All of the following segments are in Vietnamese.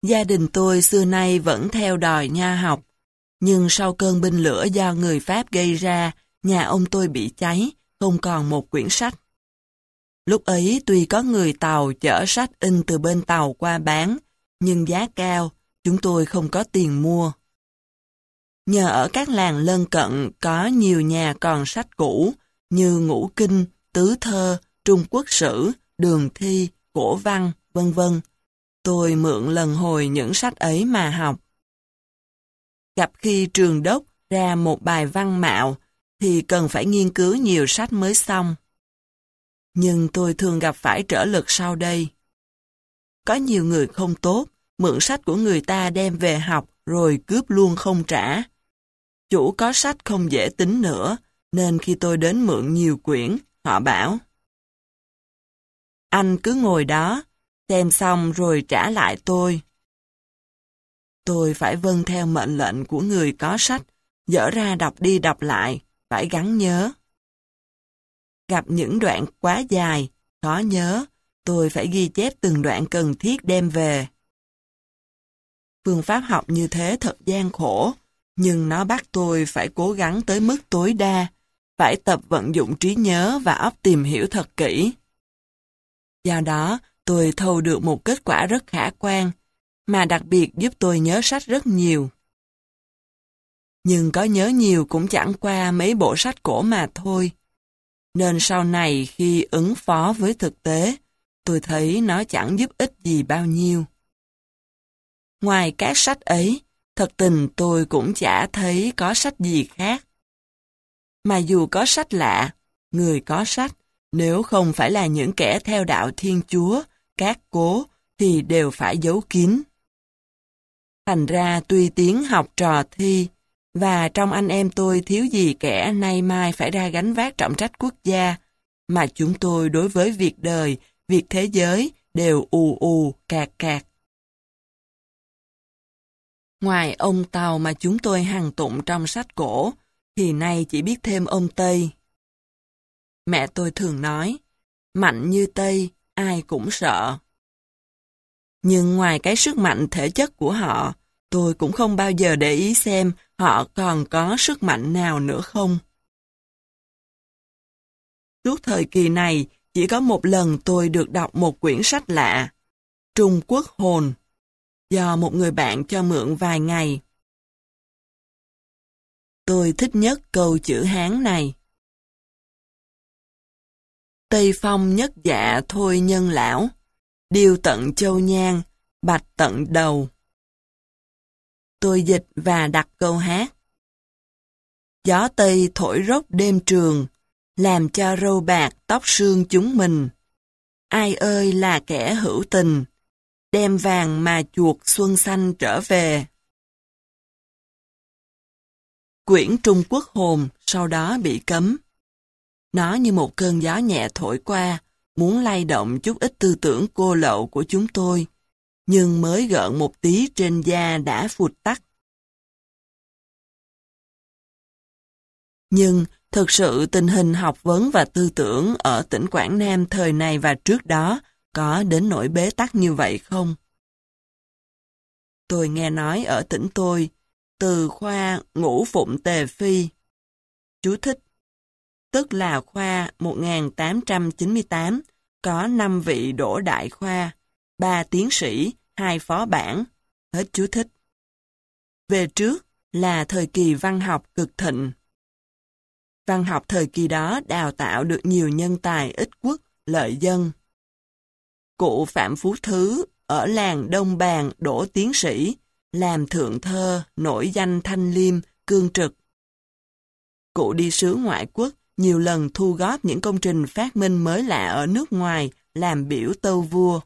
Gia đình tôi xưa nay vẫn theo đòi nho học, nhưng sau cơn binh lửa do người Pháp gây ra, nhà ông tôi bị cháy, không còn một quyển sách. Lúc ấy tuy có người Tàu chở sách in từ bên Tàu qua bán, nhưng giá cao, chúng tôi không có tiền mua. Nhờ ở các làng lân cận có nhiều nhà còn sách cũ như Ngũ Kinh, Tứ Thơ, Trung Quốc Sử, Đường Thi, Cổ Văn, vân vân. Tôi mượn lần hồi những sách ấy mà học. Gặp khi trường đốc ra một bài văn mạo thì cần phải nghiên cứu nhiều sách mới xong. Nhưng tôi thường gặp phải trở lực sau đây. Có nhiều người không tốt, mượn sách của người ta đem về học rồi cướp luôn không trả. Chủ có sách không dễ tính nữa, nên khi tôi đến mượn nhiều quyển, họ bảo: anh cứ ngồi đó, xem xong rồi trả lại tôi. Tôi phải vâng theo mệnh lệnh của người có sách, dở ra đọc đi đọc lại, phải gắng nhớ. Gặp những đoạn quá dài, khó nhớ, tôi phải ghi chép từng đoạn cần thiết đem về. Phương pháp học như thế thật gian khổ, nhưng nó bắt tôi phải cố gắng tới mức tối đa, phải tập vận dụng trí nhớ và óc tìm hiểu thật kỹ. Do đó, tôi thâu được một kết quả rất khả quan, mà đặc biệt giúp tôi nhớ sách rất nhiều. Nhưng có nhớ nhiều cũng chẳng qua mấy bộ sách cổ mà thôi. Nên sau này khi ứng phó với thực tế, tôi thấy nó chẳng giúp ích gì bao nhiêu. Ngoài các sách ấy, thật tình tôi cũng chả thấy có sách gì khác. Mà dù có sách lạ, người có sách, nếu không phải là những kẻ theo đạo Thiên Chúa, các cố, thì đều phải giấu kín. Thành ra tuy tiếng học trò thi, và trong anh em tôi thiếu gì kẻ nay mai phải ra gánh vác trọng trách quốc gia, mà chúng tôi đối với việc đời, việc thế giới đều ù ù, cạc cạc. Ngoài ông Tàu mà chúng tôi hằng tụng trong sách cổ, thì nay chỉ biết thêm ông Tây. Mẹ tôi thường nói, mạnh như Tây, ai cũng sợ. Nhưng ngoài cái sức mạnh thể chất của họ, tôi cũng không bao giờ để ý xem họ còn có sức mạnh nào nữa không. Suốt thời kỳ này, chỉ có một lần tôi được đọc một quyển sách lạ, Trung Quốc Hồn, do một người bạn cho mượn vài ngày. Tôi thích nhất câu chữ Hán này. Tây phong nhất dạ thôi nhân lão, điêu tận châu nhang, bạch tận đầu. Tôi dịch và đặt câu hát. Gió Tây thổi rốc đêm trường, làm cho râu bạc tóc sương chúng mình. Ai ơi là kẻ hữu tình, đem vàng mà chuộc xuân xanh trở về. Quyển Trung Quốc Hồn sau đó bị cấm. Nó như một cơn gió nhẹ thổi qua, muốn lay động chút ít tư tưởng cô lậu của chúng tôi, nhưng mới gợn một tí trên da đã phụt tắt. Nhưng thực sự tình hình học vấn và tư tưởng ở tỉnh Quảng Nam thời này và trước đó có đến nỗi bế tắc như vậy không? Tôi nghe nói ở tỉnh tôi, từ khoa Ngũ Phụng Tề Phi, chú thích, tức là khoa 1898, có 5 vị đỗ đại khoa, 3 tiến sĩ, 2 phó bản, hết chú thích. Về trước là thời kỳ văn học cực thịnh. Văn học thời kỳ đó đào tạo được nhiều nhân tài ích quốc, lợi dân. Cụ Phạm Phú Thứ ở làng Đông Bàn đỗ tiến sĩ, làm thượng thơ, nổi danh thanh liêm, cương trực. Cụ đi sứ ngoại quốc, nhiều lần thu góp những công trình phát minh mới lạ ở nước ngoài, làm biểu tâu vua.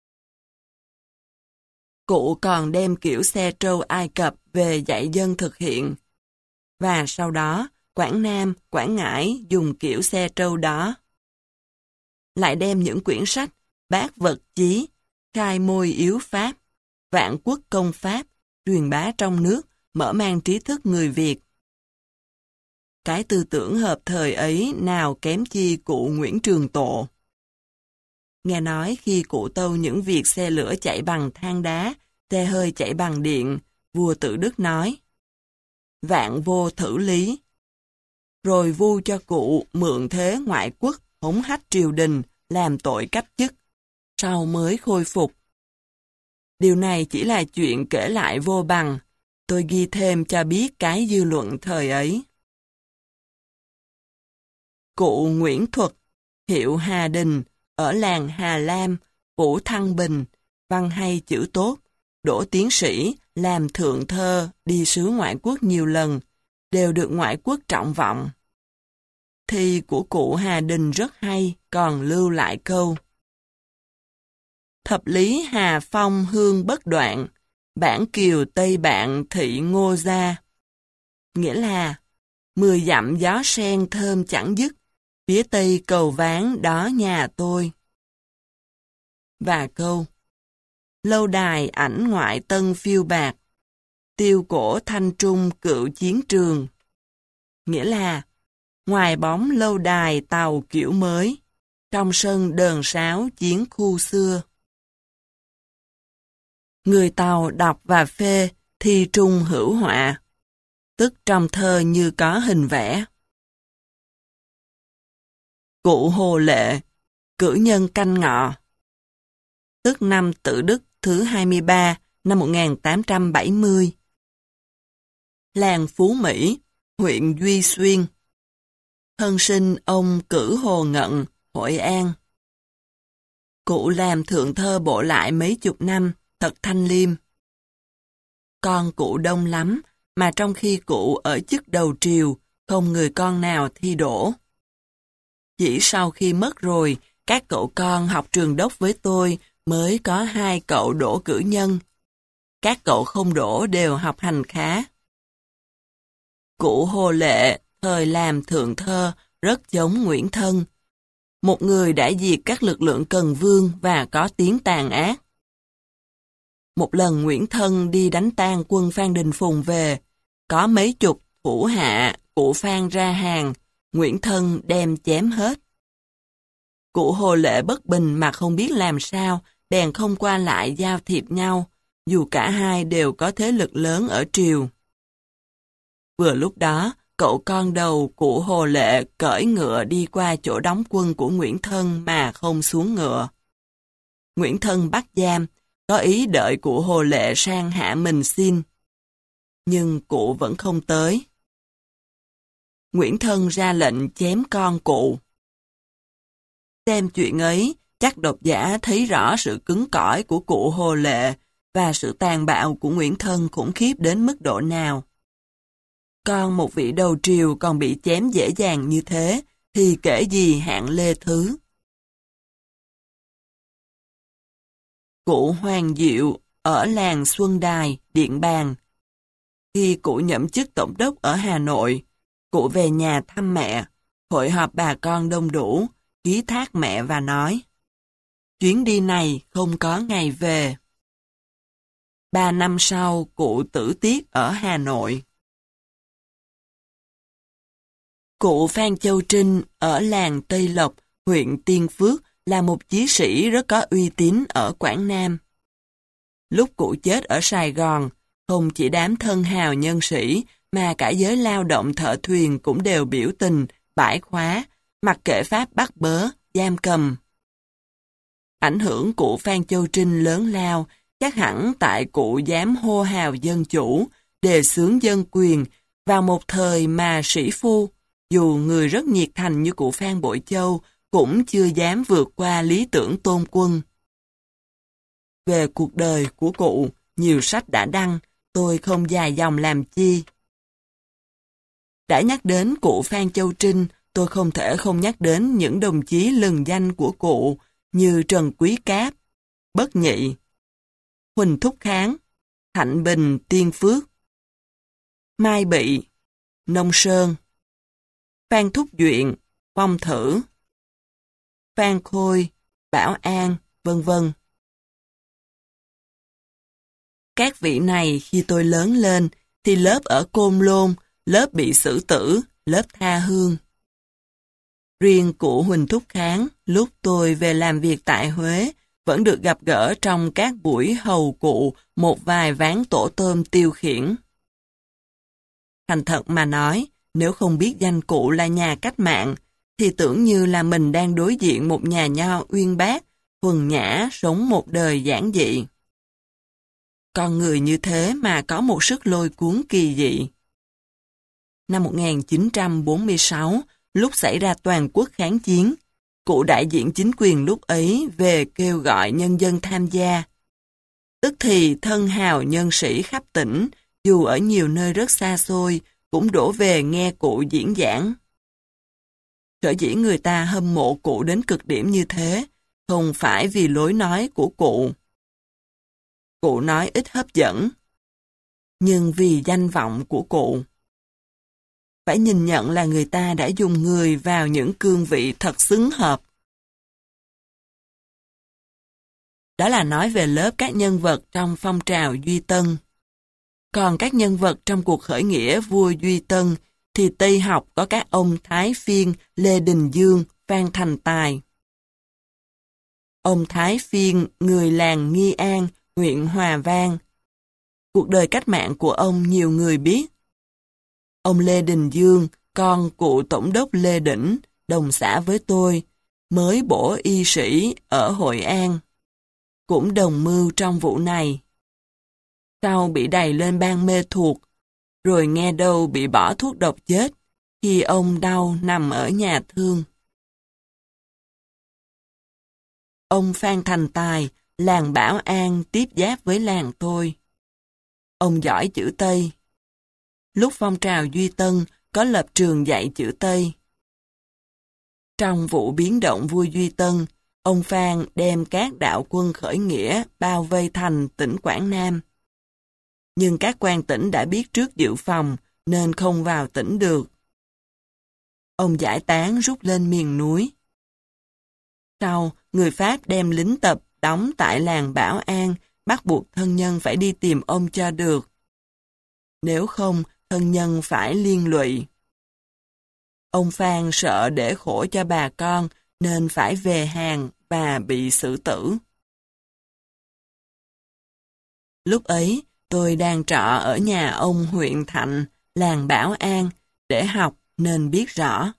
Cụ còn đem kiểu xe trâu Ai Cập về dạy dân thực hiện. Và sau đó, Quảng Nam, Quảng Ngãi dùng kiểu xe trâu đó. Lại đem những quyển sách Bác Vật Chí, Khai Môi Yếu Pháp, Vạn Quốc Công Pháp, truyền bá trong nước, mở mang trí thức người Việt. Cái tư tưởng hợp thời ấy nào kém chi cụ Nguyễn Trường Tộ. Nghe nói khi cụ tâu những việc xe lửa chạy bằng than đá, xe hơi chạy bằng điện, vua Tự Đức nói: vạn vô thử lý. Rồi vu cho cụ mượn thế ngoại quốc hống hách triều đình, làm tội cấp chức, sau mới khôi phục. Điều này chỉ là chuyện kể lại vô bằng, tôi ghi thêm cho biết cái dư luận thời ấy. Cụ Nguyễn Thuật, hiệu Hà Đình, ở làng Hà Lam, phủ Thăng Bình, văn hay chữ tốt, đỗ tiến sĩ, làm thượng thơ, đi sứ ngoại quốc nhiều lần, đều được ngoại quốc trọng vọng. Thi của cụ Hà Đình rất hay, còn lưu lại câu: thập lý Hà Phong hương bất đoạn, bản kiều Tây Bạn thị Ngô Gia. Nghĩa là 10 dặm gió sen thơm chẳng dứt, phía tây cầu ván đó nhà tôi. Và câu: lâu đài ảnh ngoại tân phiêu bạc, tiêu cổ thanh trung cựu chiến trường. Nghĩa là ngoài bóng lâu đài tàu kiểu mới, trong sân đờn sáo chiến khu xưa. Người Tàu đọc và phê thi trung hữu họa, tức trong thơ như có hình vẽ. Cụ Hồ Lệ, cử nhân Canh Ngọ, tức năm Tự Đức thứ 23 năm 1870. Làng Phú Mỹ, huyện Duy Xuyên. Thân sinh ông Cử Hồ Ngận, Hội An. Cụ làm thượng thơ bộ lại mấy chục năm, thật thanh liêm. Con cụ đông lắm, mà trong khi cụ ở chức đầu triều, không người con nào thi đỗ. Chỉ sau khi mất rồi, các cậu con học trường đốc với tôi mới có 2 cậu đỗ cử nhân. Các cậu không đỗ đều học hành khá. Cụ Hồ Lệ, thời làm thượng thơ, rất giống Nguyễn Thân, một người đã diệt các lực lượng Cần Vương và có tiếng tàn ác. Một lần Nguyễn Thân đi đánh tan quân Phan Đình Phùng về, có mấy chục thủ hạ cụ Phan ra hàng, Nguyễn Thân đem chém hết. Cụ Hồ Lệ bất bình mà không biết làm sao, bèn không qua lại giao thiệp nhau, dù cả hai đều có thế lực lớn ở triều. Vừa lúc đó, cậu con đầu cụ Hồ Lệ cởi ngựa đi qua chỗ đóng quân của Nguyễn Thân mà không xuống ngựa. Nguyễn Thân bắt giam, có ý đợi cụ Hồ Lệ sang hạ mình xin. Nhưng cụ vẫn không tới. Nguyễn Thân ra lệnh chém con cụ. Xem chuyện ấy, chắc độc giả thấy rõ sự cứng cỏi của cụ Hồ Lệ và sự tàn bạo của Nguyễn Thân khủng khiếp đến mức độ nào. Con một vị đầu triều còn bị chém dễ dàng như thế, thì kể gì hạng Lê Thứ. Cụ Hoàng Diệu ở làng Xuân Đài, Điện Bàn. Khi cụ nhậm chức tổng đốc ở Hà Nội, cụ về nhà thăm mẹ, hội họp bà con đông đủ, ký thác mẹ và nói: chuyến đi này không có ngày về. 3 năm sau, cụ tử tiết ở Hà Nội. Cụ Phan Châu Trinh ở làng Tây Lộc, huyện Tiên Phước là một chí sĩ rất có uy tín ở Quảng Nam. Lúc cụ chết ở Sài Gòn, không chỉ đám thân hào nhân sĩ, mà cả giới lao động thợ thuyền cũng đều biểu tình, bãi khóa, mặc kệ pháp bắt bớ, giam cầm. Ảnh hưởng cụ Phan Châu Trinh lớn lao, chắc hẳn tại cụ dám hô hào dân chủ, đề xướng dân quyền, vào một thời mà sĩ phu, dù người rất nhiệt thành như cụ Phan Bội Châu, cũng chưa dám vượt qua lý tưởng tôn quân. Về cuộc đời của cụ, nhiều sách đã đăng, tôi không dài dòng làm chi. Đã nhắc đến cụ Phan Châu Trinh, tôi không thể không nhắc đến những đồng chí lừng danh của cụ như Trần Quý Cáp, Bất Nhị, Huỳnh Thúc Kháng, Thạnh Bình, Tiên Phước, Mai Bị, Nông Sơn, Phan Thúc Duyện, Phong Thử, Phan Khôi, Bảo An, vân vân. Các vị này khi tôi lớn lên thì lớp ở Côn Lôn, lớp bị xử tử, lớp tha hương. Riêng cụ Huỳnh Thúc Kháng, lúc tôi về làm việc tại Huế, vẫn được gặp gỡ trong các buổi hầu cụ một vài ván tổ tôm tiêu khiển. Thành thật mà nói, nếu không biết danh cụ là nhà cách mạng, thì tưởng như là mình đang đối diện một nhà nho uyên bác, thuần nhã, sống một đời giản dị. Con người như thế mà có một sức lôi cuốn kỳ dị. Năm 1946, lúc xảy ra toàn quốc kháng chiến, cụ đại diện chính quyền lúc ấy về kêu gọi nhân dân tham gia. Tức thì thân hào nhân sĩ khắp tỉnh, dù ở nhiều nơi rất xa xôi, cũng đổ về nghe cụ diễn giảng. Sở dĩ người ta hâm mộ cụ đến cực điểm như thế, không phải vì lối nói của cụ. Cụ nói ít hấp dẫn, nhưng vì danh vọng của cụ. Phải nhìn nhận là người ta đã dùng người vào những cương vị thật xứng hợp. Đó là nói về lớp các nhân vật trong phong trào Duy Tân. Còn các nhân vật trong cuộc khởi nghĩa vua Duy Tân thì Tây học có các ông Thái Phiên, Lê Đình Dương, Phan Thành Tài. Ông Thái Phiên, người làng Nghi An, huyện Hòa Vang. Cuộc đời cách mạng của ông nhiều người biết. Ông Lê Đình Dương, con cụ tổng đốc Lê Đỉnh, đồng xã với tôi, mới bổ y sĩ ở Hội An. Cũng đồng mưu trong vụ này. Sau bị đày lên ban mê thuộc, rồi nghe đâu bị bỏ thuốc độc chết, khi ông đau nằm ở nhà thương. Ông Phan Thành Tài, làng Bảo An tiếp giáp với làng tôi. Ông giỏi chữ Tây. Lúc phong trào Duy Tân có lập trường dạy chữ Tây. Trong vụ biến động vua Duy Tân, ông Phan đem các đạo quân khởi nghĩa bao vây thành tỉnh Quảng Nam. Nhưng các quan tỉnh đã biết trước dự phòng nên không vào tỉnh được. Ông giải tán rút lên miền núi. Sau, người Pháp đem lính tập đóng tại làng Bảo An, bắt buộc thân nhân phải đi tìm ông cho được. Nếu không, thân nhân phải liên lụy. Ông Phan sợ để khổ cho bà con nên phải về hàng và bị xử tử. Lúc ấy, tôi đang trọ ở nhà ông huyện Thạnh, làng Bảo An, để học nên biết rõ.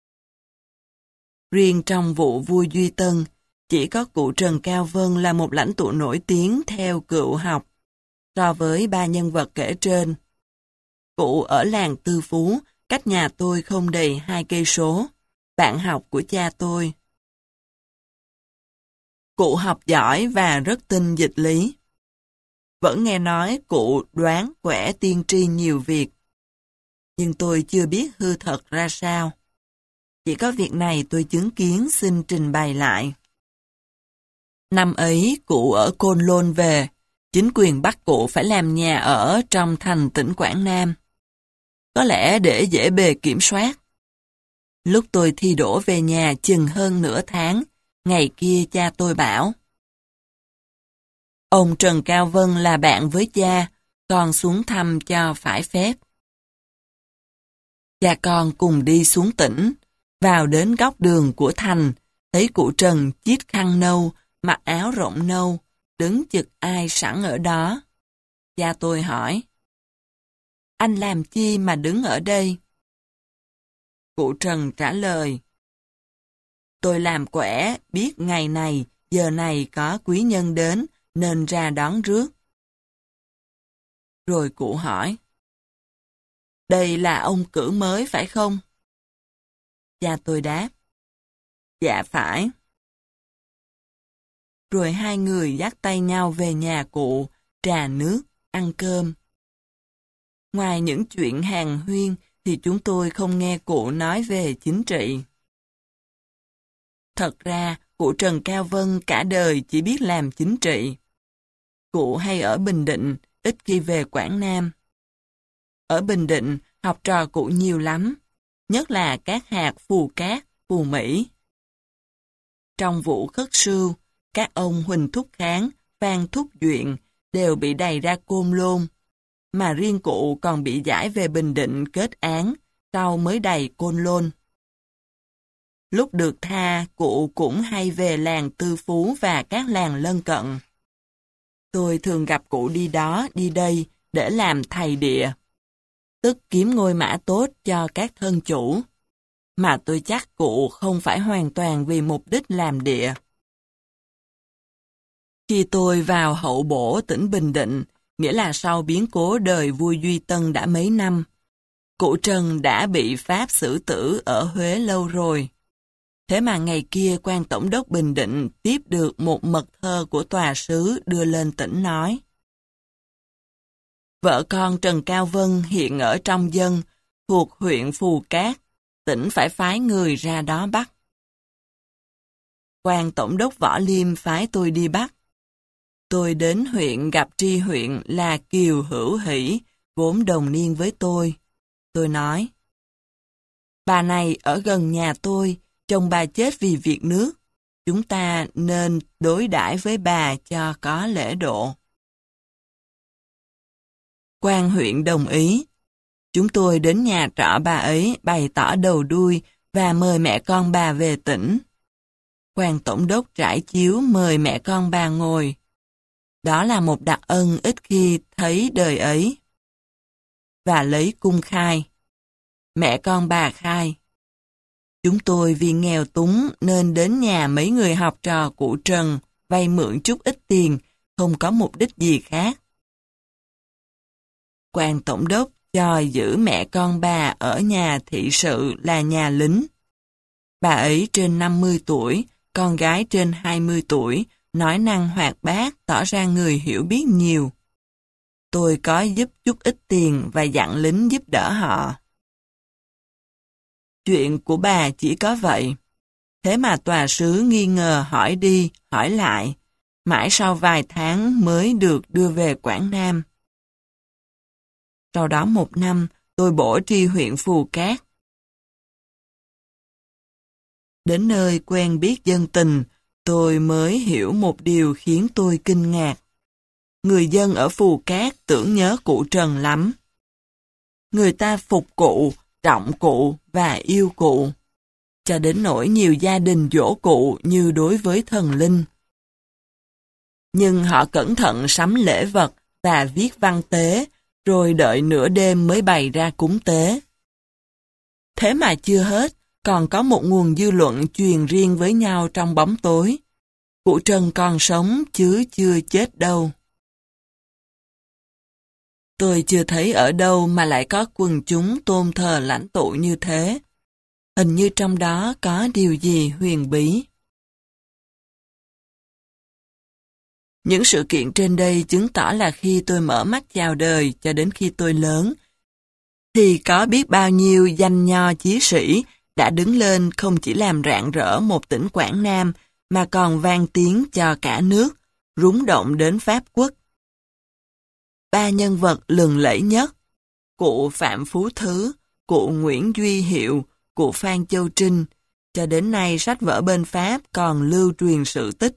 Riêng trong vụ vua Duy Tân, chỉ có cụ Trần Cao Vân là một lãnh tụ nổi tiếng theo cựu học, so với ba nhân vật kể trên. Cụ ở làng Tư Phú, cách nhà tôi không đầy 2 cây số, bạn học của cha tôi. Cụ học giỏi và rất tin dịch lý. Vẫn nghe nói cụ đoán quẻ tiên tri nhiều việc. Nhưng tôi chưa biết hư thật ra sao. Chỉ có việc này tôi chứng kiến xin trình bày lại. Năm ấy cụ ở Côn Lôn về, chính quyền bắt cụ phải làm nhà ở trong thành tỉnh Quảng Nam. Có lẽ để dễ bề kiểm soát. Lúc tôi thi đỗ về nhà chừng hơn nửa tháng, ngày kia cha tôi bảo: ông Trần Cao Vân là bạn với cha, con xuống thăm cho phải phép. Cha con cùng đi xuống tỉnh, vào đến góc đường của thành, thấy cụ Trần chiết khăn nâu, mặc áo rộng nâu, đứng chực ai sẵn ở đó. Cha tôi hỏi: anh làm chi mà đứng ở đây? Cụ Trần trả lời: tôi làm quẻ, biết ngày này, giờ này có quý nhân đến, nên ra đón rước. Rồi cụ hỏi: đây là ông cử mới phải không? Cha tôi đáp: dạ phải. Rồi hai người dắt tay nhau về nhà cụ, trà nước, ăn cơm. Ngoài những chuyện hàn huyên thì chúng tôi không nghe cụ nói về chính trị. Thật ra, cụ Trần Cao Vân cả đời chỉ biết làm chính trị. Cụ hay ở Bình Định, ít khi về Quảng Nam. Ở Bình Định, học trò cụ nhiều lắm, nhất là các hạt Phù Cát, Phù Mỹ. Trong vụ Khất Sưu, các ông Huỳnh Thúc Kháng, Phan Thúc Duyện đều bị đày ra Côn Lôn, mà riêng cụ còn bị giải về Bình Định kết án, sau mới đày Côn Lôn. Lúc được tha, cụ cũng hay về làng Tư Phú và các làng lân cận. Tôi thường gặp cụ đi đó, đi đây để làm thầy địa, tức kiếm ngôi mã tốt cho các thân chủ. Mà tôi chắc cụ không phải hoàn toàn vì mục đích làm địa. Khi tôi vào Hậu Bổ, tỉnh Bình Định, nghĩa là sau biến cố đời vua Duy Tân đã mấy năm, cụ Trần đã bị Pháp xử tử ở Huế lâu rồi. Thế mà ngày kia quan tổng đốc Bình Định tiếp được một mật thơ của tòa sứ đưa lên tỉnh nói: vợ con Trần Cao Vân hiện ở trong dân, thuộc huyện Phù Cát, tỉnh phải phái người ra đó bắt. Quan tổng đốc Võ Liêm phái tôi đi bắt. Tôi đến huyện gặp tri huyện là Kiều Hữu Hỷ, vốn đồng niên với tôi. Tôi nói: bà này ở gần nhà tôi, chồng bà chết vì việc nước. Chúng ta nên đối đãi với bà cho có lễ độ. Quan huyện đồng ý. Chúng tôi đến nhà trọ bà ấy bày tỏ đầu đuôi và mời mẹ con bà về tỉnh. Quan tổng đốc trải chiếu mời mẹ con bà ngồi. Đó là một đặc ân ít khi thấy đời ấy. Và lấy cung khai. Mẹ con bà khai: chúng tôi vì nghèo túng nên đến nhà mấy người học trò cụ Trần vay mượn chút ít tiền, không có mục đích gì khác. Quan tổng đốc cho giữ mẹ con bà ở nhà thị sự là nhà lính. Bà ấy trên 50 tuổi, con gái trên 20 tuổi, nói năng hoạt bát, tỏ ra người hiểu biết nhiều. Tôi có giúp chút ít tiền và dặn lính giúp đỡ họ. Chuyện của bà chỉ có vậy. Thế mà tòa sứ nghi ngờ hỏi đi, hỏi lại. Mãi sau vài tháng mới được đưa về Quảng Nam. Sau đó một năm, tôi bổ tri huyện Phù Cát. Đến nơi quen biết dân tình, tôi mới hiểu một điều khiến tôi kinh ngạc. Người dân ở Phù Cát tưởng nhớ cụ Trần lắm. Người ta phục cụ, trọng cụ và yêu cụ. Cho đến nỗi nhiều gia đình dỗ cụ như đối với thần linh. Nhưng họ cẩn thận sắm lễ vật và viết văn tế, rồi đợi nửa đêm mới bày ra cúng tế. Thế mà chưa hết, còn có một nguồn dư luận truyền riêng với nhau trong bóng tối. Cụ Trần còn sống chứ chưa chết đâu. Tôi chưa thấy ở đâu mà lại có quần chúng tôn thờ lãnh tụ như thế. Hình như trong đó có điều gì huyền bí. Những sự kiện trên đây chứng tỏ là khi tôi mở mắt chào đời cho đến khi tôi lớn, thì có biết bao nhiêu danh nho chí sĩ đã đứng lên không chỉ làm rạng rỡ một tỉnh Quảng Nam, mà còn vang tiếng cho cả nước, rúng động đến Pháp quốc. Ba nhân vật lừng lẫy nhất, cụ Phạm Phú Thứ, cụ Nguyễn Duy Hiệu, cụ Phan Châu Trinh, cho đến nay sách vở bên Pháp còn lưu truyền sự tích.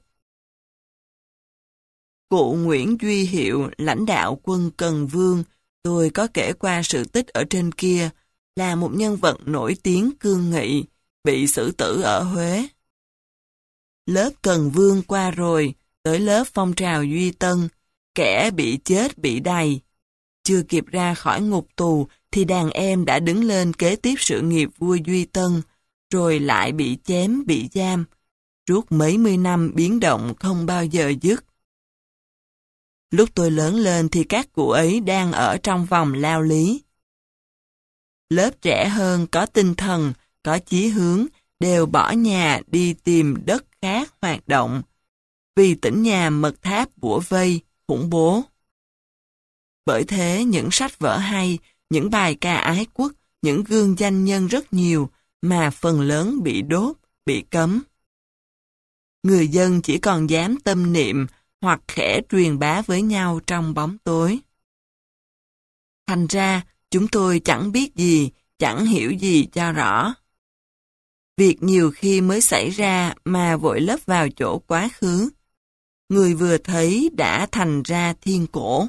Cụ Nguyễn Duy Hiệu, lãnh đạo quân Cần Vương, tôi có kể qua sự tích ở trên kia, là một nhân vật nổi tiếng cương nghị, bị xử tử ở Huế. Lớp Cần Vương qua rồi, tới lớp phong trào Duy Tân, kẻ bị chết bị đày. Chưa kịp ra khỏi ngục tù thì đàn em đã đứng lên kế tiếp sự nghiệp vua Duy Tân, rồi lại bị chém bị giam. Suốt mấy mươi năm biến động không bao giờ dứt. Lúc tôi lớn lên thì các cụ ấy đang ở trong vòng lao lý. Lớp trẻ hơn có tinh thần, có chí hướng, đều bỏ nhà đi tìm đất khác hoạt động, vì tỉnh nhà mật tháp bủa vây, khủng bố. Bởi thế những sách vở hay, những bài ca ái quốc, những gương danh nhân rất nhiều, mà phần lớn bị đốt, bị cấm. Người dân chỉ còn dám tâm niệm hoặc khẽ truyền bá với nhau trong bóng tối. Thành ra, chúng tôi chẳng biết gì, chẳng hiểu gì cho rõ. Việc nhiều khi mới xảy ra mà vội lấp vào chỗ quá khứ. Người vừa thấy đã thành ra thiên cổ.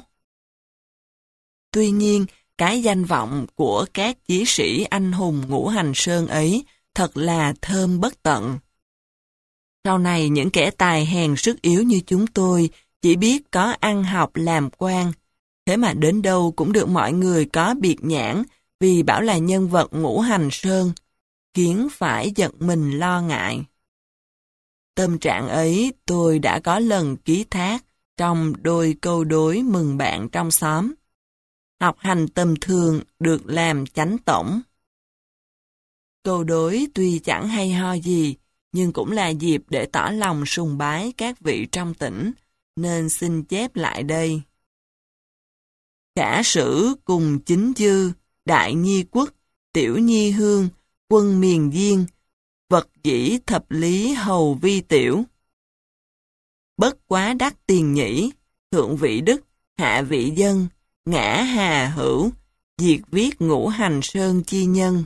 Tuy nhiên, cái danh vọng của các chí sĩ anh hùng ngũ hành sơn ấy thật là thơm bất tận. Sau này những kẻ tài hèn sức yếu như chúng tôi chỉ biết có ăn học làm quan, thế mà đến đâu cũng được mọi người có biệt nhãn vì bảo là nhân vật ngũ hành sơn, khiến phải giật mình lo ngại. Tâm trạng ấy tôi đã có lần ký thác trong đôi câu đối mừng bạn trong xóm. Học hành tầm thường được làm chánh tổng. Câu đối tuy chẳng hay ho gì, nhưng cũng là dịp để tỏ lòng sùng bái các vị trong tỉnh, nên xin chép lại đây. Khả sử cùng chính dư, đại nhi quốc, tiểu nhi hương, quân miền diên, vật dĩ thập lý hầu vi tiểu. Bất quá đắc tiền nhĩ, thượng vị đức, hạ vị dân, ngã hà hữu, diệt viết ngũ hành sơn chi nhân.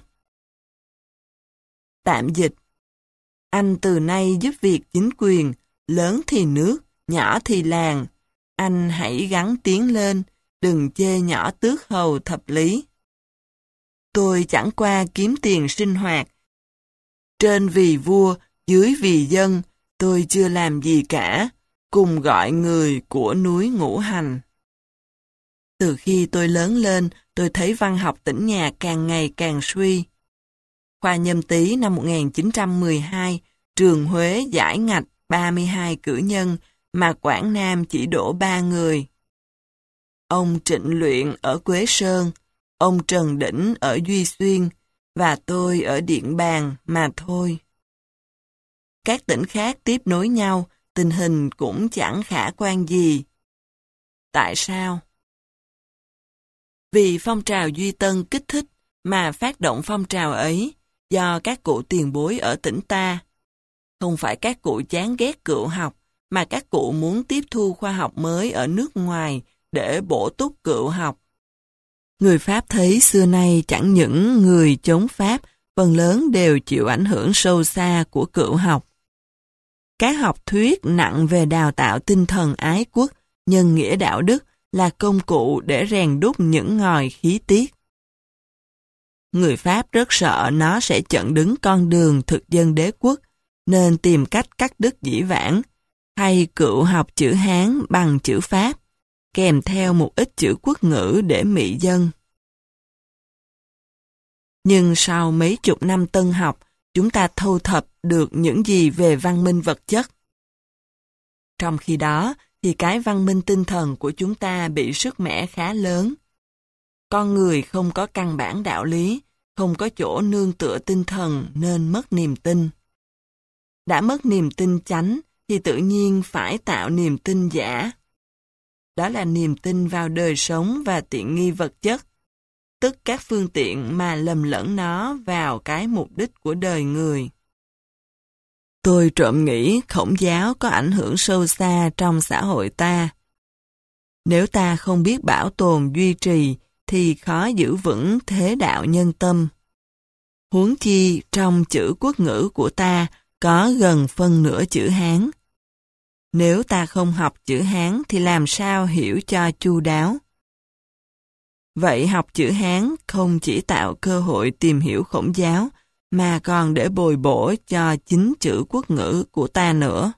Tạm dịch. Anh từ nay giúp việc chính quyền, lớn thì nước, nhỏ thì làng. Anh hãy gắng tiến lên, đừng chê nhỏ tước hầu thập lý. Tôi chẳng qua kiếm tiền sinh hoạt. Trên vì vua, dưới vì dân, tôi chưa làm gì cả, cùng gọi người của núi ngũ hành. Từ khi tôi lớn lên, tôi thấy văn học tỉnh nhà càng ngày càng suy. Khoa Nhâm Tý năm 1912, trường Huế giải ngạch 32 cử nhân, mà Quảng Nam chỉ đỗ 3 người. Ông Trịnh Luyện ở Quế Sơn, ông Trần Đỉnh ở Duy Xuyên, và tôi ở Điện Bàn mà thôi. Các tỉnh khác tiếp nối nhau, tình hình cũng chẳng khả quan gì. Tại sao? Vì phong trào Duy Tân kích thích mà phát động phong trào ấy do các cụ tiền bối ở tỉnh ta. Không phải các cụ chán ghét cựu học, mà các cụ muốn tiếp thu khoa học mới ở nước ngoài để bổ túc cựu học. Người Pháp thấy xưa nay chẳng những người chống Pháp, phần lớn đều chịu ảnh hưởng sâu xa của cựu học. Các học thuyết nặng về đào tạo tinh thần ái quốc, nhân nghĩa đạo đức là công cụ để rèn đúc những ngòi khí tiết. Người Pháp rất sợ nó sẽ chặn đứng con đường thực dân đế quốc, nên tìm cách cắt đứt dĩ vãng, thay cựu học chữ Hán bằng chữ Pháp, kèm theo một ít chữ quốc ngữ để mị dân. Nhưng sau mấy chục năm tân học, chúng ta thu thập được những gì về văn minh vật chất. Trong khi đó, thì cái văn minh tinh thần của chúng ta bị sức mẻ khá lớn. Con người không có căn bản đạo lý, không có chỗ nương tựa tinh thần nên mất niềm tin. Đã mất niềm tin chánh thì tự nhiên phải tạo niềm tin giả. Đó là niềm tin vào đời sống và tiện nghi vật chất, tức các phương tiện mà lầm lẫn nó vào cái mục đích của đời người. Tôi trộm nghĩ Khổng giáo có ảnh hưởng sâu xa trong xã hội ta. Nếu ta không biết bảo tồn duy trì thì khó giữ vững thế đạo nhân tâm. Huống chi trong chữ quốc ngữ của ta có gần phân nửa chữ Hán. Nếu ta không học chữ Hán thì làm sao hiểu cho chu đáo? Vậy học chữ Hán không chỉ tạo cơ hội tìm hiểu Khổng giáo, mà còn để bồi bổ cho chính chữ quốc ngữ của ta nữa.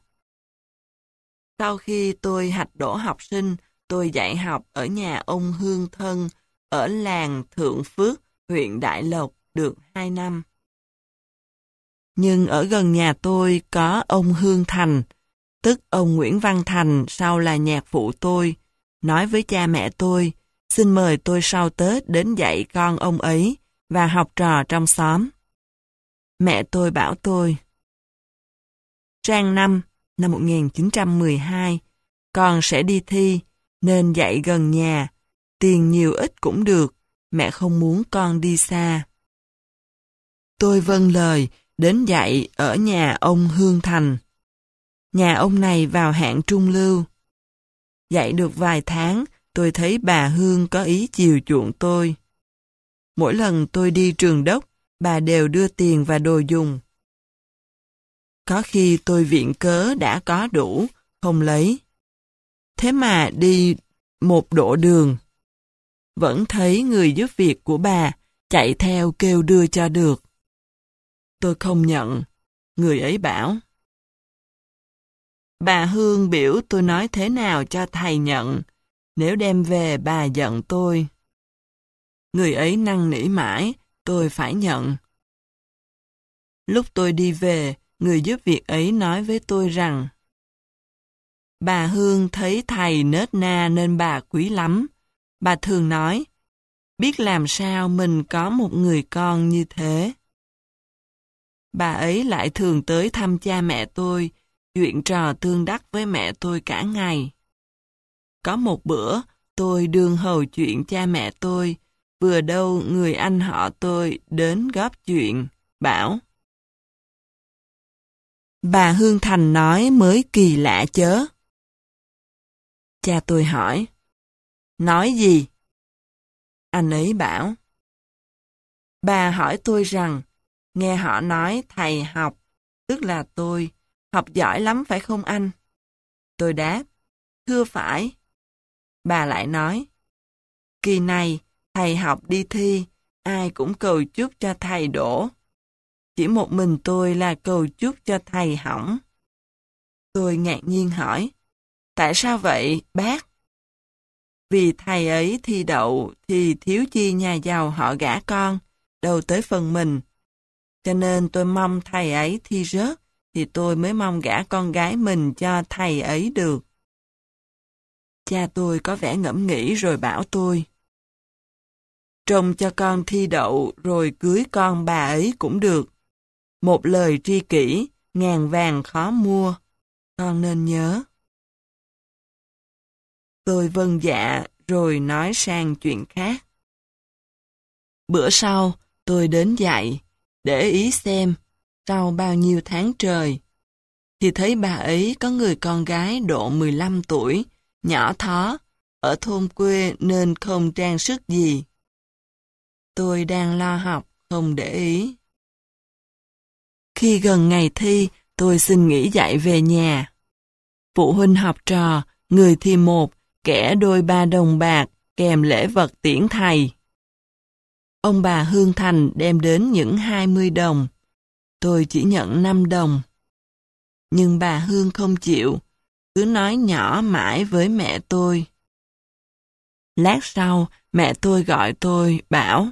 Sau khi tôi hạch đỗ học sinh, tôi dạy học ở nhà ông Hương Thân, ở làng Thượng Phước, huyện Đại Lộc, được 2 năm. Nhưng ở gần nhà tôi có ông Hương Thành, tức ông Nguyễn Văn Thành, sau là nhạc phụ tôi, nói với cha mẹ tôi, xin mời tôi sau Tết đến dạy con ông ấy và học trò trong xóm. Mẹ tôi bảo tôi, sang năm 1912, con sẽ đi thi, nên dạy gần nhà, tiền nhiều ít cũng được, mẹ không muốn con đi xa. Tôi vâng lời, đến dạy ở nhà ông Hương Thành. Nhà ông này vào hạng trung lưu. Dạy được vài tháng, tôi thấy bà Hương có ý chiều chuộng tôi. Mỗi lần tôi đi trường đốc, bà đều đưa tiền và đồ dùng. Có khi tôi viện cớ đã có đủ, không lấy. Thế mà đi một độ đường, vẫn thấy người giúp việc của bà chạy theo kêu đưa cho được. Tôi không nhận. Người ấy bảo: bà Hương biểu tôi nói thế nào cho thầy nhận. Nếu đem về bà giận tôi. Người ấy năn nỉ mãi, tôi phải nhận. Lúc tôi đi về, người giúp việc ấy nói với tôi rằng: bà Hương thấy thầy nết na nên bà quý lắm. Bà thường nói: biết làm sao mình có một người con như thế. Bà ấy lại thường tới thăm cha mẹ tôi, chuyện trò tương đắc với mẹ tôi cả ngày. Có một bữa, tôi đương hầu chuyện cha mẹ tôi, vừa đâu người anh họ tôi đến góp chuyện, bảo: bà Hương Thành nói mới kỳ lạ chớ. Cha tôi hỏi: nói gì? Anh ấy bảo: bà hỏi tôi rằng, nghe họ nói thầy học, tức là tôi, học giỏi lắm phải không anh? Tôi đáp: thưa phải. Bà lại nói: kỳ này, thầy học đi thi, ai cũng cầu chúc cho thầy đỗ. Chỉ một mình tôi là cầu chúc cho thầy hỏng. Tôi ngạc nhiên hỏi: tại sao vậy, bác? Vì thầy ấy thi đậu thì thiếu chi nhà giàu họ gả con, đâu tới phần mình. Cho nên tôi mong thầy ấy thi rớt, thì tôi mới mong gả con gái mình cho thầy ấy được. Cha tôi có vẻ ngẫm nghĩ rồi bảo tôi: trông cho con thi đậu rồi cưới con bà ấy cũng được. Một lời tri kỷ, ngàn vàng khó mua. Con nên nhớ. Tôi vâng dạ rồi nói sang chuyện khác. Bữa sau, tôi đến dạy, để ý xem, sau bao nhiêu tháng trời, thì thấy bà ấy có người con gái độ 15 tuổi, nhỏ thó, ở thôn quê nên không trang sức gì. Tôi đang lo học, không để ý. Khi gần ngày thi, tôi xin nghỉ dạy về nhà. Phụ huynh học trò, người thì một, kẻ đôi 3 đồng bạc, kèm lễ vật tiễn thầy. Ông bà Hương Thành đem đến những 20 đồng. Tôi chỉ nhận 5 đồng. Nhưng bà Hương không chịu, cứ nói nhỏ mãi với mẹ tôi. Lát sau, mẹ tôi gọi tôi, bảo.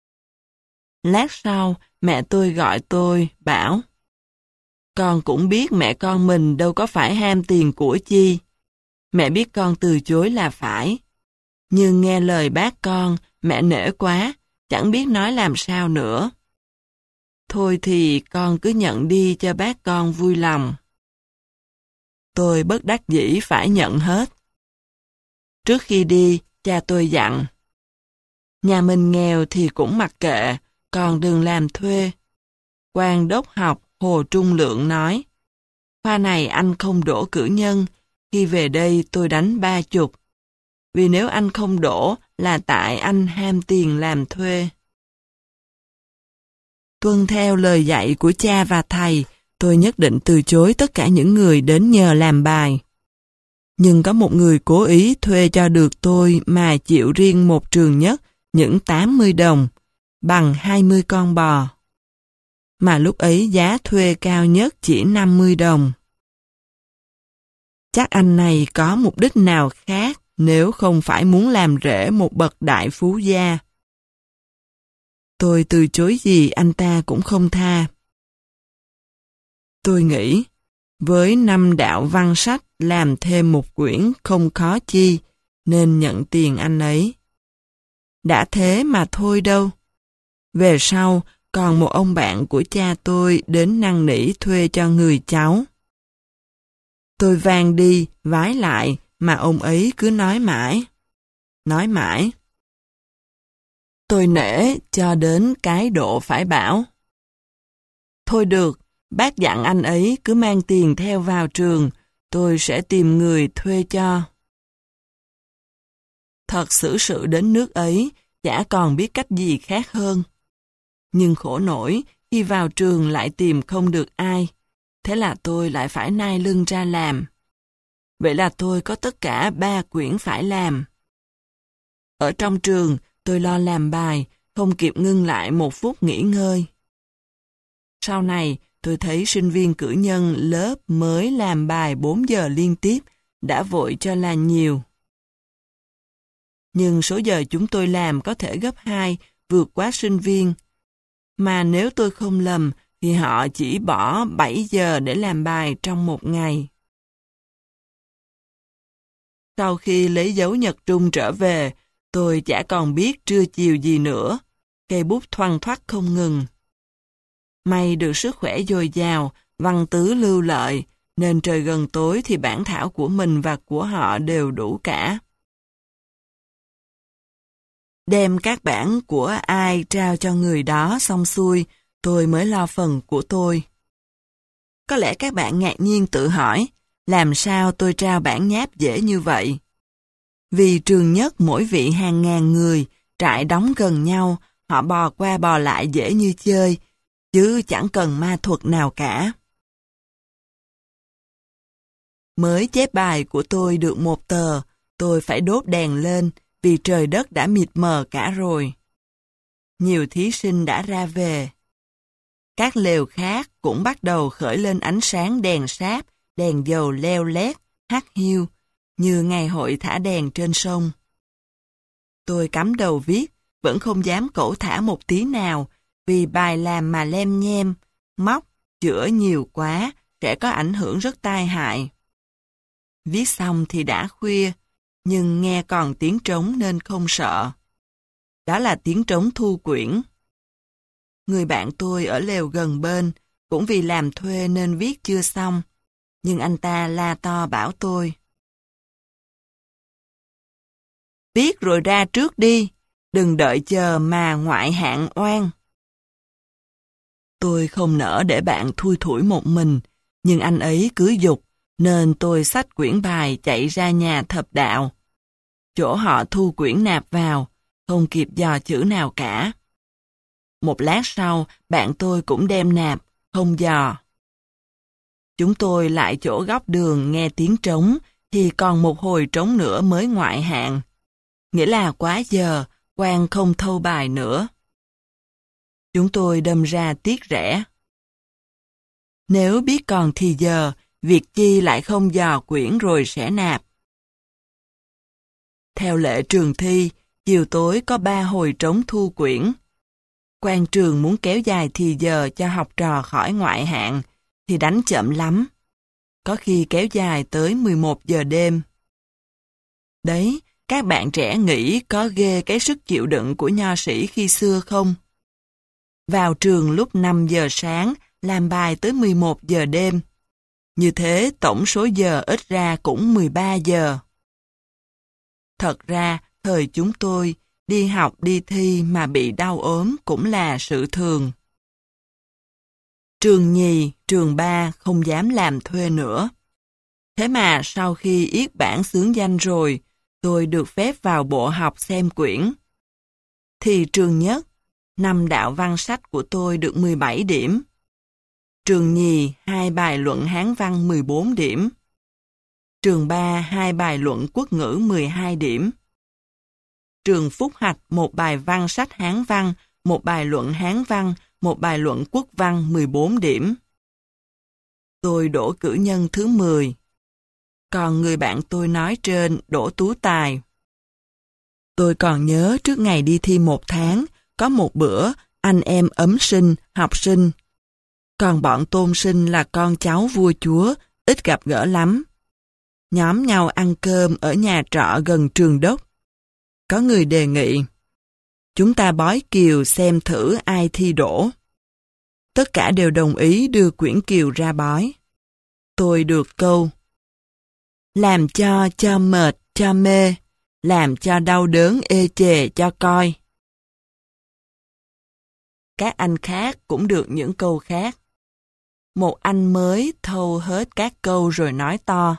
Con cũng biết mẹ con mình đâu có phải ham tiền của chi. Mẹ biết con từ chối là phải. Nhưng nghe lời bác con, mẹ nể quá, chẳng biết nói làm sao nữa. Thôi thì con cứ nhận đi cho bác con vui lòng. Tôi bất đắc dĩ phải nhận hết. Trước khi đi, cha tôi dặn: nhà mình nghèo thì cũng mặc kệ, còn đừng làm thuê. Quan đốc học Hồ Trung Lượng nói: khoa này anh không đỗ cử nhân, khi về đây tôi đánh 30. Vì nếu anh không đỗ là tại anh ham tiền làm thuê. Tuân theo lời dạy của cha và thầy, tôi nhất định từ chối tất cả những người đến nhờ làm bài. Nhưng có một người cố ý thuê cho được tôi mà chịu riêng một trường nhất những 80 đồng, bằng 20 con bò. Mà lúc ấy giá thuê cao nhất chỉ 50 đồng. Chắc anh này có mục đích nào khác nếu không phải muốn làm rễ một bậc đại phú gia. Tôi từ chối gì anh ta cũng không tha. Tôi nghĩ, với 5 đạo văn sách làm thêm một quyển không khó chi, nên nhận tiền anh ấy. Đã thế mà thôi đâu. Về sau, còn một ông bạn của cha tôi đến năn nỉ thuê cho người cháu. Tôi van đi, vái lại, mà ông ấy cứ nói mãi. Tôi nể cho đến cái độ phải bảo: thôi được, bác dặn anh ấy cứ mang tiền theo vào trường, tôi sẽ tìm người thuê cho. Thật xử sự đến nước ấy, chả còn biết cách gì khác hơn. Nhưng khổ nổi, khi vào trường lại tìm không được ai, thế là tôi lại phải nai lưng ra làm. Vậy là tôi có tất cả 3 quyển phải làm. Ở trong trường, tôi lo làm bài, không kịp ngưng lại một phút nghỉ ngơi. Sau này, tôi thấy sinh viên cử nhân lớp mới làm bài 4 giờ liên tiếp, đã vội cho là nhiều. Nhưng số giờ chúng tôi làm có thể gấp 2, vượt quá sinh viên. Mà nếu tôi không lầm, thì họ chỉ bỏ 7 giờ để làm bài trong một ngày. Sau khi lấy dấu nhật trung trở về, tôi chả còn biết trưa chiều gì nữa. Cây bút thoăn thoắt không ngừng. May được sức khỏe dồi dào, văn tứ lưu lợi, nên trời gần tối thì bản thảo của mình và của họ đều đủ cả. Đem các bản của ai trao cho người đó xong xuôi, tôi mới lo phần của tôi. Có lẽ các bạn ngạc nhiên tự hỏi, làm sao tôi trao bản nháp dễ như vậy? Vì trường nhất mỗi vị hàng ngàn người, trại đóng gần nhau, họ bò qua bò lại dễ như chơi, chứ chẳng cần ma thuật nào cả. Mới chép bài của tôi được 1 tờ, tôi phải đốt đèn lên, vì trời đất đã mịt mờ cả rồi. Nhiều thí sinh đã ra về. Các lều khác cũng bắt đầu khởi lên ánh sáng đèn sáp, đèn dầu leo lét, hắt hiu, như ngày hội thả đèn trên sông. Tôi cắm đầu viết, vẫn không dám cẩu thả một tí nào, vì bài làm mà lem nhem, móc, chữa nhiều quá, sẽ có ảnh hưởng rất tai hại. Viết xong thì đã khuya, nhưng nghe còn tiếng trống nên không sợ. Đó là tiếng trống thu quyển. Người bạn tôi ở lều gần bên, cũng vì làm thuê nên viết chưa xong, nhưng anh ta la to bảo tôi. Viết rồi ra trước đi, đừng đợi chờ mà ngoại hạng oan. Tôi không nỡ để bạn thui thủi một mình, nhưng anh ấy cứ giục, nên tôi xách quyển bài chạy ra nhà thập đạo. Chỗ họ thu quyển nạp vào, không kịp dò chữ nào cả. Một lát sau, bạn tôi cũng đem nạp, không dò. Chúng tôi lại chỗ góc đường nghe tiếng trống, thì còn một hồi trống nữa mới ngoại hạng. Nghĩa là quá giờ, quan không thâu bài nữa. Chúng tôi đâm ra tiếc rẻ. Nếu biết còn thì giờ, việc chi lại không dò quyển rồi sẽ nạp. Theo lệ trường thi, chiều tối có 3 hồi trống thu quyển. Quan trường muốn kéo dài thì giờ cho học trò khỏi ngoại hạng, thì đánh chậm lắm. Có khi kéo dài tới 11 giờ đêm. Đấy, các bạn trẻ nghĩ có ghê cái sức chịu đựng của nho sĩ khi xưa không? Vào trường lúc 5 giờ sáng, làm bài tới 11 giờ đêm. Như thế tổng số giờ ít ra cũng 13 giờ. Thật ra, thời chúng tôi, đi học đi thi mà bị đau ốm cũng là sự thường. Trường nhì, trường 3 không dám làm thuê nữa. Thế mà sau khi yết bản xướng danh rồi, tôi được phép vào bộ học xem quyển. Thì trường nhất, 5 đạo văn sách của tôi được 17 điểm. Trường nhì, 2 bài luận Hán văn 14 điểm. Trường 3, 2 bài luận quốc ngữ 12 điểm. Trường Phúc Hạch, 1 bài văn sách Hán văn, 1 bài luận Hán văn, 1 bài luận quốc văn 14 điểm. Tôi đỗ cử nhân thứ 10. Còn người bạn tôi nói trên đỗ tú tài. Tôi còn nhớ trước ngày đi thi 1 tháng, có một bữa anh em ấm sinh, học sinh. Còn bọn tôn sinh là con cháu vua chúa, ít gặp gỡ lắm. Nhóm nhau ăn cơm ở nhà trọ gần trường đốc. Có người đề nghị, chúng ta bói kiều xem thử ai thi đỗ. Tất cả đều đồng ý đưa quyển kiều ra bói. Tôi được câu, làm cho mệt, cho mê, làm cho đau đớn ê chề cho coi. Các anh khác cũng được những câu khác. Một anh mới thâu hết các câu rồi nói to.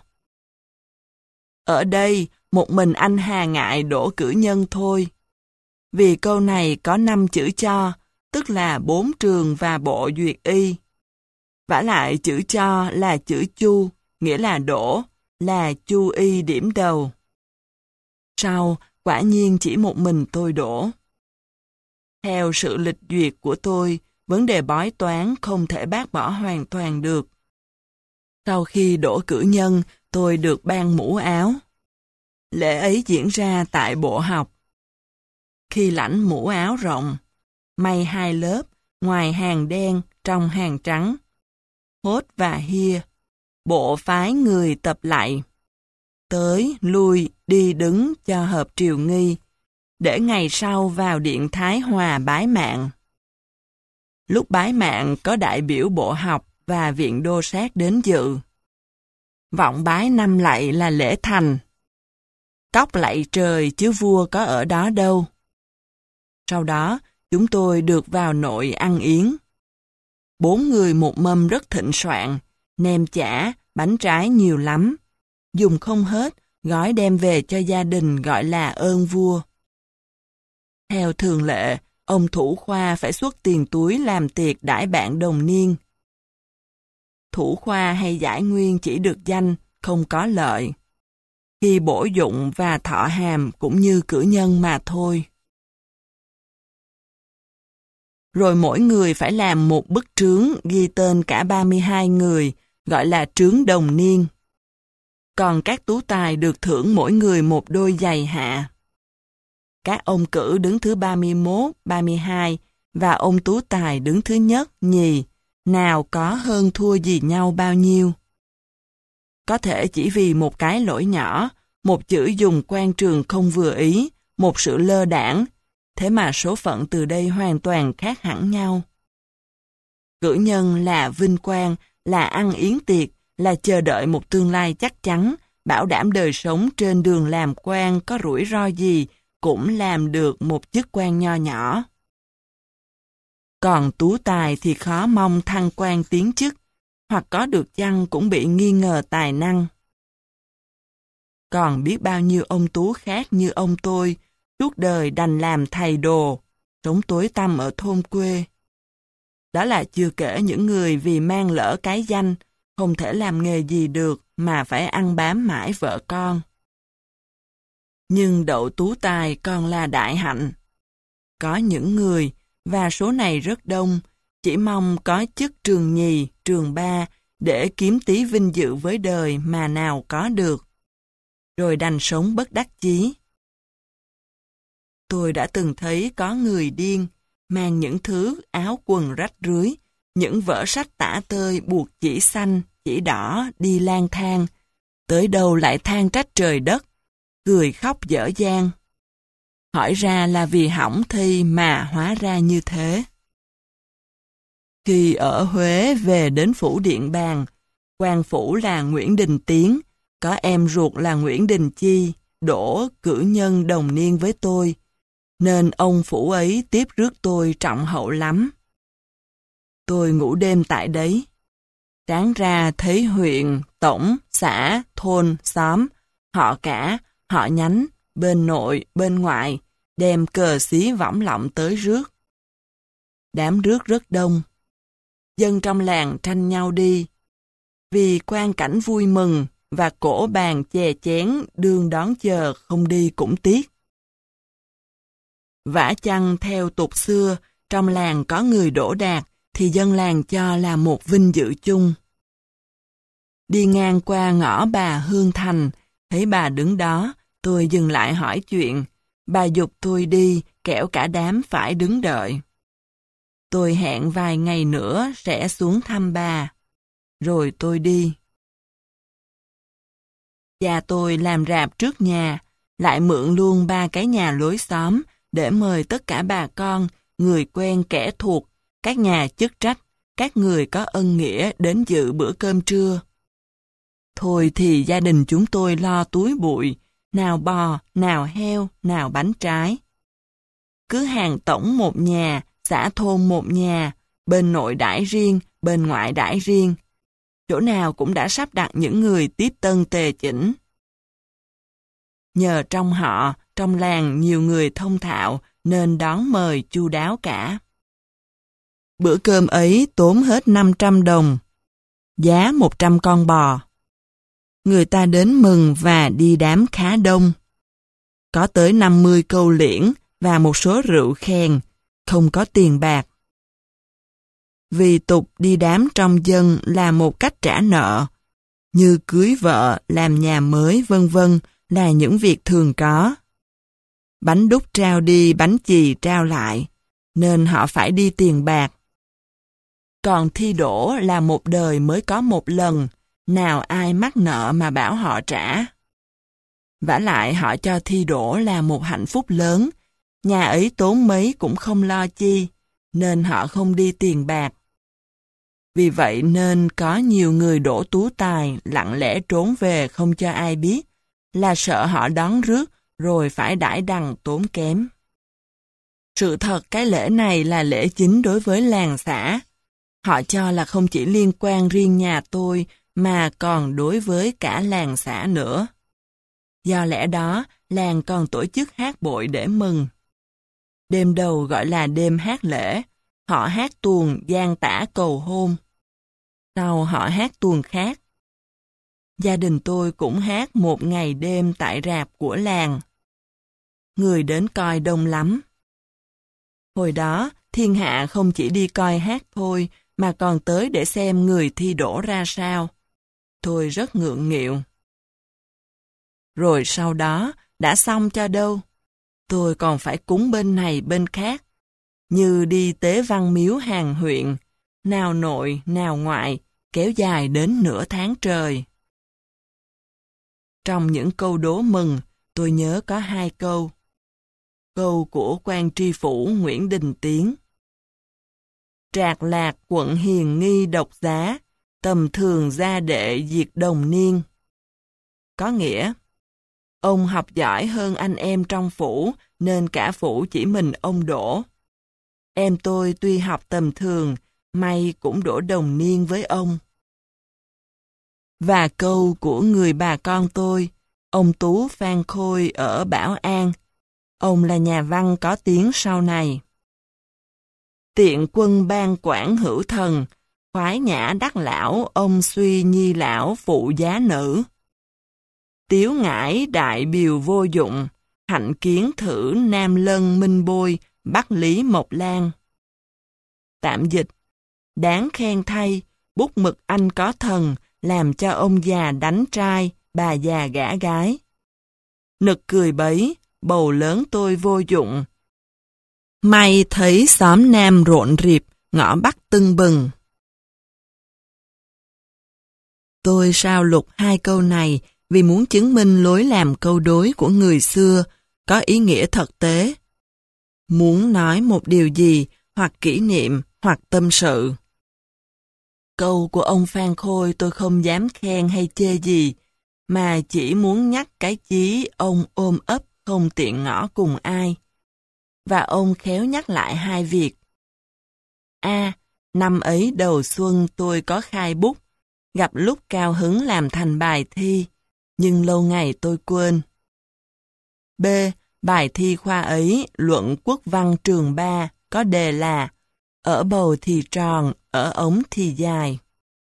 Ở đây, một mình anh hà ngại đỗ cử nhân thôi. Vì câu này có 5 chữ cho, tức là 4 trường và bộ duyệt y. Vả lại chữ cho là chữ chu, nghĩa là đỗ, là chu y điểm đầu. Sau, quả nhiên chỉ một mình tôi đỗ. Theo sự lịch duyệt của tôi, vấn đề bói toán không thể bác bỏ hoàn toàn được. Sau khi đỗ cử nhân, tôi được ban mũ áo. Lễ ấy diễn ra tại bộ học. Khi lãnh mũ áo rộng, may 2 lớp, ngoài hàng đen, trong hàng trắng. Hốt và hia, bộ phái người tập lạy. Tới, lui, đi đứng cho hợp triều nghi, để ngày sau vào điện Thái Hòa bái mạng. Lúc bái mạng có đại biểu bộ học và viện đô sát đến dự. Vọng bái 5 lạy là lễ thành. Cóc lạy trời chứ vua có ở đó đâu. Sau đó, chúng tôi được vào nội ăn yến. 4 người một mâm rất thịnh soạn, nem chả, bánh trái nhiều lắm. Dùng không hết, gói đem về cho gia đình gọi là ơn vua. Theo thường lệ, ông thủ khoa phải xuất tiền túi làm tiệc đãi bạn đồng niên. Thủ khoa hay giải nguyên chỉ được danh, không có lợi. Khi bổ dụng và thọ hàm cũng như cử nhân mà thôi. Rồi mỗi người phải làm một bức trướng ghi tên cả 32 người, gọi là trướng đồng niên. Còn các tú tài được thưởng mỗi người một đôi giày hạ. Các ông cử đứng thứ 31, 32 và ông tú tài đứng thứ nhất, nhì, nào có hơn thua gì nhau bao nhiêu. Có thể chỉ vì một cái lỗi nhỏ, một chữ dùng quan trường không vừa ý, một sự lơ đãng, thế mà số phận từ đây hoàn toàn khác hẳn nhau. Cử nhân là vinh quang, là ăn yến tiệc, là chờ đợi một tương lai chắc chắn, bảo đảm đời sống trên đường làm quan có rủi ro gì, cũng làm được một chức quan nho nhỏ. Còn tú tài thì khó mong thăng quan tiến chức, hoặc có được chăng cũng bị nghi ngờ tài năng. Còn biết bao nhiêu ông tú khác như ông tôi, suốt đời đành làm thầy đồ, sống tối tăm ở thôn quê. Đó là chưa kể những người vì mang lỡ cái danh, không thể làm nghề gì được mà phải ăn bám mãi vợ con. Nhưng đậu tú tài còn là đại hạnh. Có những người, và số này rất đông, chỉ mong có chức trường nhì, trường ba để kiếm tí vinh dự với đời mà nào có được. Rồi đành sống bất đắc chí. Tôi đã từng thấy có người điên, mang những thứ áo quần rách rưới, những vở sách tả tơi buộc chỉ xanh, chỉ đỏ đi lang thang, tới đâu lại than trách trời đất, cười khóc dở dang. Hỏi ra là vì hỏng thi mà hóa ra như thế. Khi ở Huế về đến phủ Điện Bàn, quan phủ là Nguyễn Đình Tiến, có em ruột là Nguyễn Đình Chi, đỗ cử nhân đồng niên với tôi, nên ông phủ ấy tiếp rước tôi trọng hậu lắm. Tôi ngủ đêm tại đấy. Sáng ra thấy huyện, tổng, xã, thôn, xóm, họ cả, họ nhánh, bên nội, bên ngoại, đem cờ xí võng lọng tới rước. Đám rước rất đông. Dân trong làng tranh nhau đi. Vì quan cảnh vui mừng và cổ bàn chè chén đương đón chờ không đi cũng tiếc. Vả chăng theo tục xưa, trong làng có người đỗ đạt, thì dân làng cho là một vinh dự chung. Đi ngang qua ngõ bà Hương Thành, thấy bà đứng đó, tôi dừng lại hỏi chuyện. Bà giục tôi đi, kẻo cả đám phải đứng đợi. Tôi hẹn vài ngày nữa sẽ xuống thăm bà. Rồi tôi đi. Cha tôi làm rạp trước nhà, lại mượn luôn 3 cái nhà lối xóm để mời tất cả bà con, người quen kẻ thuộc, các nhà chức trách, các người có ân nghĩa đến dự bữa cơm trưa. Thôi thì gia đình chúng tôi lo túi bụi, nào bò, nào heo, nào bánh trái. Cứ hàng tổng một nhà, xã thôn một nhà, bên nội đãi riêng, bên ngoại đãi riêng. Chỗ nào cũng đã sắp đặt những người tiếp tân tề chỉnh. Nhờ trong họ, trong làng nhiều người thông thạo nên đón mời chu đáo cả. Bữa cơm ấy tốn hết 500 đồng, giá 100 con bò. Người ta đến mừng và đi đám khá đông. Có tới 50 câu liễn và một số rượu khen, không có tiền bạc. vì tục đi đám trong dân là một cách trả nợ, như cưới vợ, làm nhà mới vân vân là những việc thường có. Bánh đúc trao đi, bánh chì trao lại, nên họ phải đi tiền bạc. Còn thi đỗ là một đời mới có một lần, nào ai mắc nợ mà bảo họ trả. Vả lại họ cho thi đỗ là một hạnh phúc lớn, nhà ấy tốn mấy cũng không lo chi, nên họ không đi tiền bạc. Vì vậy nên có nhiều người đỗ tú tài lặng lẽ trốn về không cho ai biết, là sợ họ đón rước rồi phải đãi đằng tốn kém. Sự thật cái lễ này là lễ chính đối với làng xã. Họ cho là không chỉ liên quan riêng nhà tôi mà còn đối với cả làng xã nữa. Do lẽ đó, làng còn tổ chức hát bội để mừng. Đêm đầu gọi là đêm hát lễ, họ hát tuồng giang tả cầu hôn. Sau họ hát tuồng khác. Gia đình tôi cũng hát một ngày đêm tại rạp của làng. Người đến coi đông lắm. Hồi đó, thiên hạ không chỉ đi coi hát thôi, mà còn tới để xem người thi đỗ ra sao. Tôi rất ngượng nghịu. Rồi sau đó, đã xong cho đâu. Tôi còn phải cúng bên này bên khác, như đi tế văn miếu hàng huyện, nào nội, nào ngoại, kéo dài đến nửa tháng trời. Trong những câu đố mừng, tôi nhớ có 2 câu. Câu của quan tri phủ Nguyễn Đình Tiến. Trạc Lạc quận hiền nghi độc giá, tầm thường gia đệ diệt đồng niên. Có nghĩa, ông học giỏi hơn anh em trong phủ, nên cả phủ chỉ mình ông đỗ. Em tôi tuy học tầm thường, may cũng đỗ đồng niên với ông. Và câu của người bà con tôi, ông Tú Phan Khôi ở Bảo An. Ông là nhà văn có tiếng sau này. Tiện quân ban quản hữu thần, khoái nhã đắc lão, ông suy nhi lão phụ giá nữ. Tiếu ngãi đại biều vô dụng, hạnh kiến thử nam lân minh bôi, bắc lý mộc lan. Tạm dịch, đáng khen thay, bút mực anh có thần, làm cho ông già đánh trai, bà già gả gái. Nực cười bấy, bầu lớn tôi vô dụng. May thấy xóm nam rộn rịp, ngõ bắc tưng bừng. Tôi sao lục 2 câu này vì muốn chứng minh lối làm câu đối của người xưa có ý nghĩa thực tế. Muốn nói một điều gì, hoặc kỷ niệm, hoặc tâm sự. Câu của ông Phan Khôi tôi không dám khen hay chê gì, mà chỉ muốn nhắc cái chí ông ôm ấp không tiện ngỏ cùng ai. Và ông khéo nhắc lại 2 việc. Năm ấy đầu xuân tôi có khai bút, gặp lúc cao hứng làm thành bài thi, nhưng lâu ngày tôi quên. B. Bài thi khoa ấy, luận quốc văn trường 3, có đề là ở bầu thì tròn, ở ống thì dài.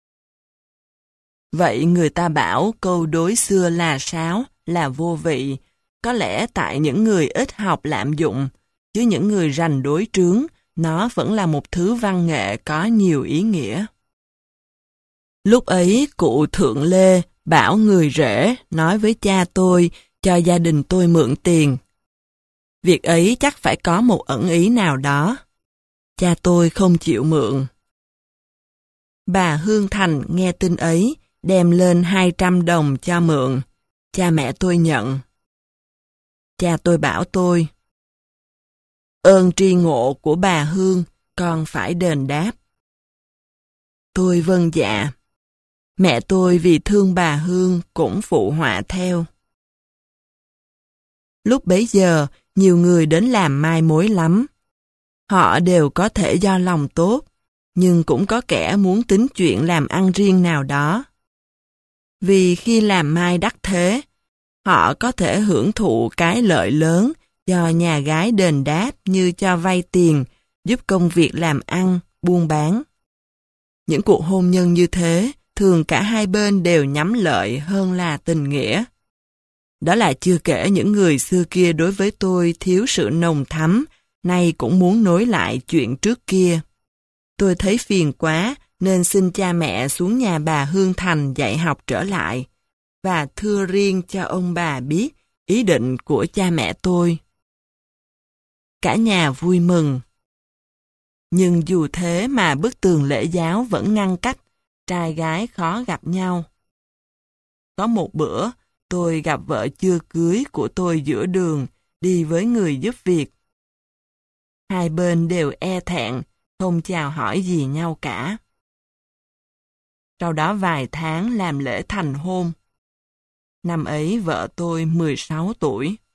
Vậy người ta bảo câu đối xưa là sáo, là vô vị, có lẽ tại những người ít học lạm dụng, chứ những người rành đối trướng, nó vẫn là một thứ văn nghệ có nhiều ý nghĩa. Lúc ấy cụ Thượng Lê bảo người rể nói với cha tôi cho gia đình tôi mượn tiền. Việc ấy chắc phải có một ẩn ý nào đó. Cha tôi không chịu mượn. Bà Hương Thành nghe tin ấy, đem lên 200 đồng cho mượn. Cha mẹ tôi nhận. Cha tôi bảo tôi, ơn tri ngộ của bà Hương, con phải đền đáp. Tôi vâng dạ. Mẹ tôi vì thương bà Hương cũng phụ họa theo. Lúc bấy giờ, nhiều người đến làm mai mối lắm. Họ đều có thể do lòng tốt, nhưng cũng có kẻ muốn tính chuyện làm ăn riêng nào đó. Vì khi làm mai đắc thế, họ có thể hưởng thụ cái lợi lớn do nhà gái đền đáp như cho vay tiền, giúp công việc làm ăn, buôn bán. Những cuộc hôn nhân như thế, thường cả hai bên đều nhắm lợi hơn là tình nghĩa. Đó là chưa kể những người xưa kia đối với tôi thiếu sự nồng thắm, nay cũng muốn nối lại chuyện trước kia. Tôi thấy phiền quá nên xin cha mẹ xuống nhà bà Hương Thành dạy học trở lại và thưa riêng cho ông bà biết ý định của cha mẹ tôi. Cả nhà vui mừng. Nhưng dù thế mà bức tường lễ giáo vẫn ngăn cách, trai gái khó gặp nhau. Có một bữa, tôi gặp vợ chưa cưới của tôi giữa đường, đi với người giúp việc. Hai bên đều e thẹn, không chào hỏi gì nhau cả. Sau đó vài tháng làm lễ thành hôn. Năm ấy vợ tôi 16 tuổi.